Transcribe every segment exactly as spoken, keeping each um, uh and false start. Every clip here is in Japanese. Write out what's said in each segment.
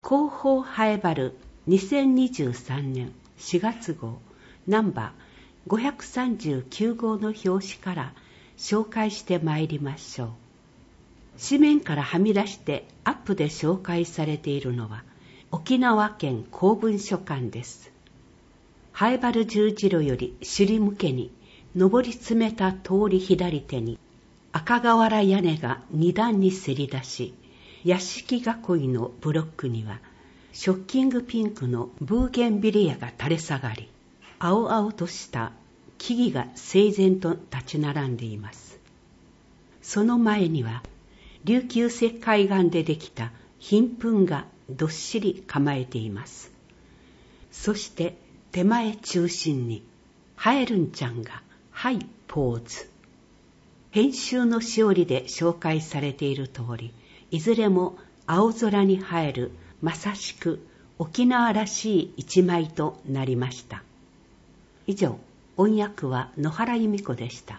広報ハエバルにせんにじゅうさんねんしがつ号ナンバーごひゃくさんじゅうきゅう号の表紙から紹介してまいりましょう。紙面からはみ出してアップで紹介されているのは沖縄県公文書館です。ハエバル十字路より首里向けに上り詰めた通り左手に赤瓦屋根が二段にせり出し、屋敷囲いのブロックにはショッキングピンクのブーゲンビリアが垂れ下がり、青々とした木々が整然と立ち並んでいます。その前には琉球石灰岩でできた貧墳がどっしり構えています。そして手前中心にハエルンちゃんがハイポーズ。編集のしおりで紹介されている通り、いずれも青空に映えるまさしく沖縄らしい一枚となりました。以上、音訳は野原由美子でした。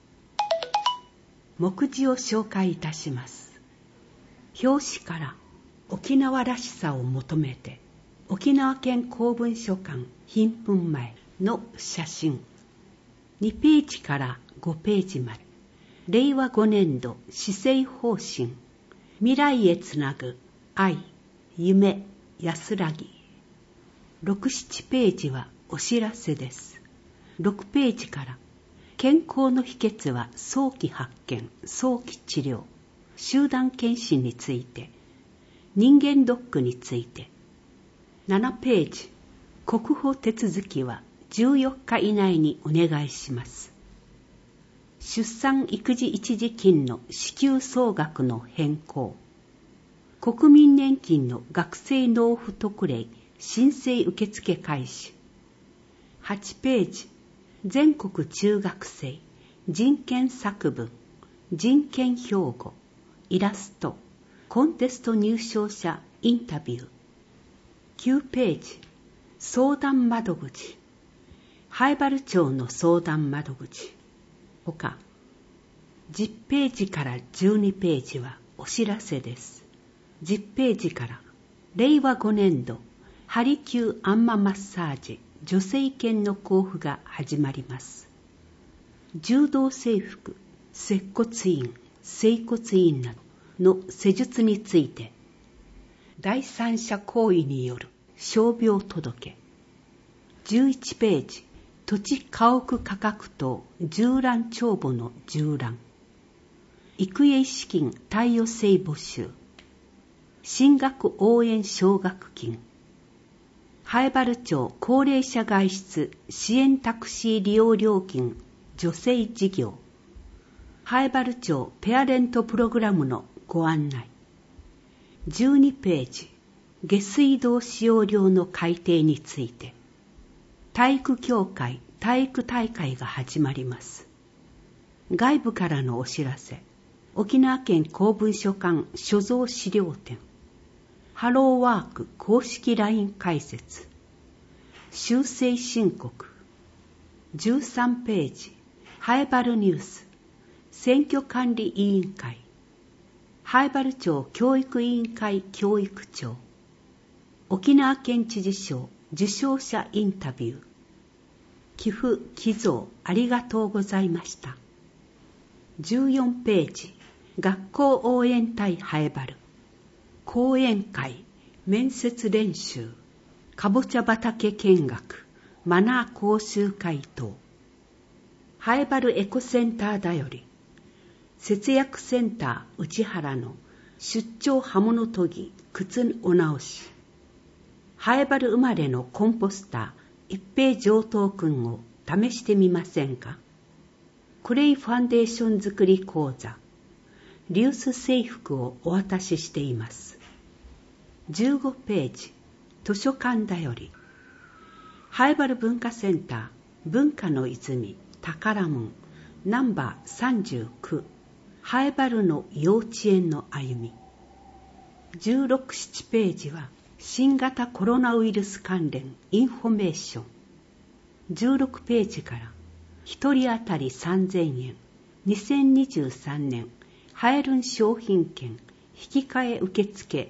目次を紹介いたします。表紙から沖縄らしさを求めて、沖縄県公文書館貧墳前の写真。にページからごページまで、れいわごねんど施政方針、未来へつなぐ愛、夢、安らぎ。ろく、ななページはお知らせです。ろくページから健康の秘訣は早期発見、早期治療、集団検診について、人間ドックについて。ななページ、国保手続きはじゅうよっか以内にお願いします。出産育児一時金の支給総額の変更。国民年金の学生納付特例申請受付開始。はちページ、全国中学生人権作文、人権標語、イラスト、コンテスト入賞者インタビュー。きゅうページ、相談窓口、ハエバル町の相談窓口。ほか、じゅっページからじゅうにページはお知らせです。じゅっページかられいわごねんどハリキューアンママッサージ助成金の交付が始まります。柔道整復、接骨院、整骨院などの施術について、第三者行為による傷病届。じゅういちページ、土地家屋価格等縦覧帳簿の縦覧。育英資金貸与制募集。進学応援奨学金。ハエバル町高齢者外出支援タクシー利用料金助成事業。ハエバル町ペアレントプログラムのご案内。じゅうにページ、下水道使用料の改定について。体育協会体育大会が始まります。外部からのお知らせ。沖縄県公文書館所蔵資料展。ハローワーク公式 ライン 開設。修正申告。じゅうさんページ、ハエバルニュース。選挙管理委員会。ハエバル町教育委員会教育長。沖縄県知事賞受賞者インタビュー。寄付寄贈ありがとうございました。じゅうよんページ、学校応援隊ハエバル。講演会、面接練習、かぼちゃ畑見学、マナー講習会等。ハエバルエコセンターだより、節約センター内原の出張刃物研ぎ靴お直し。ハエバル生まれのコンポスター一平上等くんを試してみませんか。クレイファンデーション作り講座、リュース制服をお渡ししています。じゅうごページ、図書館だより、ハエバル文化センター文化の泉宝門ナンバーさんじゅうきゅう、ハエバルの幼稚園の歩み。じゅうろく、ななページは新型コロナウイルス関連インフォメーション。じゅうろくページからひとり当たりさんぜんえん、にせんにじゅうさんねんハエルン商品券引き換え受付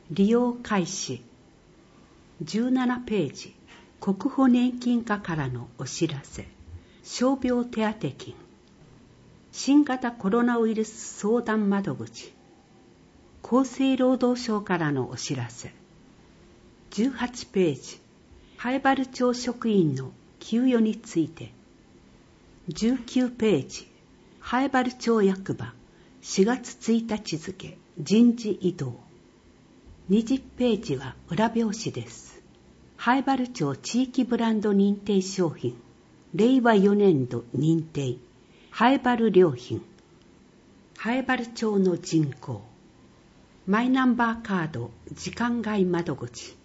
利用開始。じゅうななページ、国保年金課からのお知らせ。傷病手当金。新型コロナウイルス相談窓口。厚生労働省からのお知らせ。じゅうはちページ、南風原町職員の給与について。じゅうきゅうページ、南風原町役場しがつついたち付人事異動。にじゅうページは裏表紙です。南風原町地域ブランド認定商品、れいわよねんど認定、南風原良品。南風原町の人口。マイナンバーカード時間外窓口。